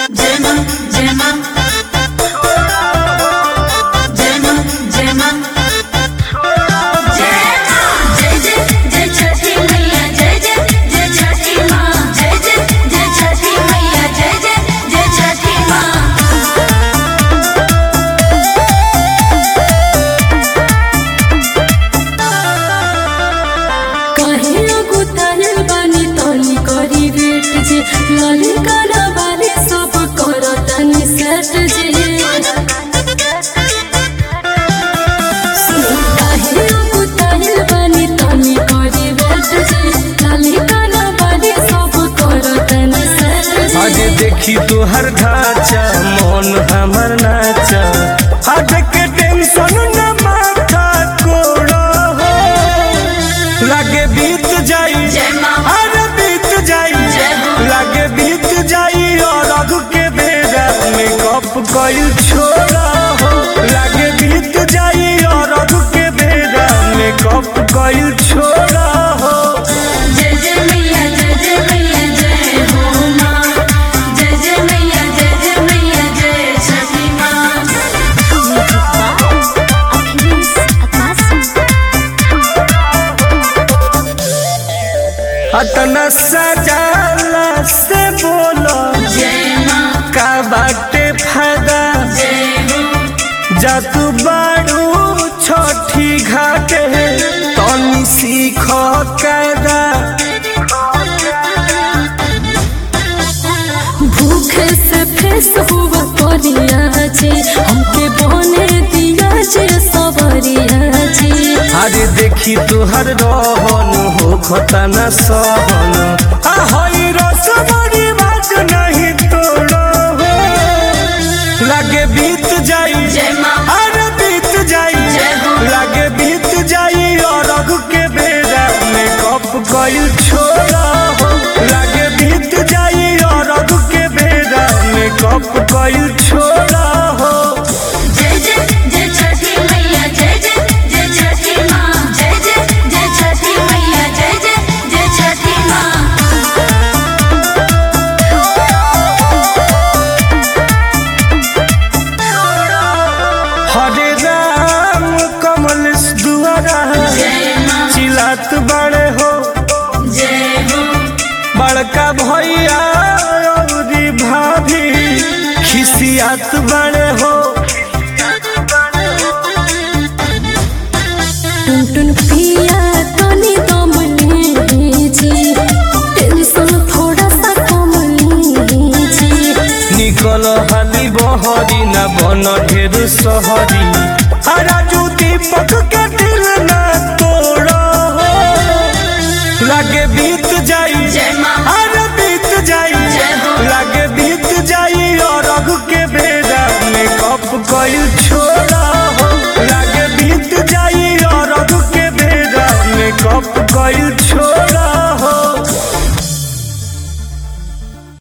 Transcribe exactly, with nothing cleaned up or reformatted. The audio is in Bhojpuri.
देखी तोहर ढांचा मन हमर नाचा आज के टेंशन न माथा कोड़ा हो लागे बीत जाई अरे बीत जाई लागे बीत जाई और अग के बेरा में कप कइल छोड़ा हो लागे बीत जाई और अग के बेरा में कप कइल छोड़ा हो। अतना सजाला से बोलो का बाटे फायदा जा तू बाड़ू छठी घाटे तनी सीख कायदा भूखे से फेस हुआ करिया जी हमके बने दिया जे सबरिया जी अरे देखी तुहर रहन हो खतना सहन आ होई रस बड़ी बात नहीं तोड़ो हो लागे बीत जाई अरे बीत जाई लागे बीत जाई और अग के बेरा में कप कइल छोड़ा हो लागे बीत जाई और अग के बेरा में कप कइल छोड़ा हो। हरे राम कमल दुआरा चिलात बड़े हो बड़का भैया औरी भाभी खिसियात बड़े हो टुन पिया तनी दम लीजी टेंशन थोड़ा सा कम लीजी निकल हाली बहरी ना बन ढेर सहरी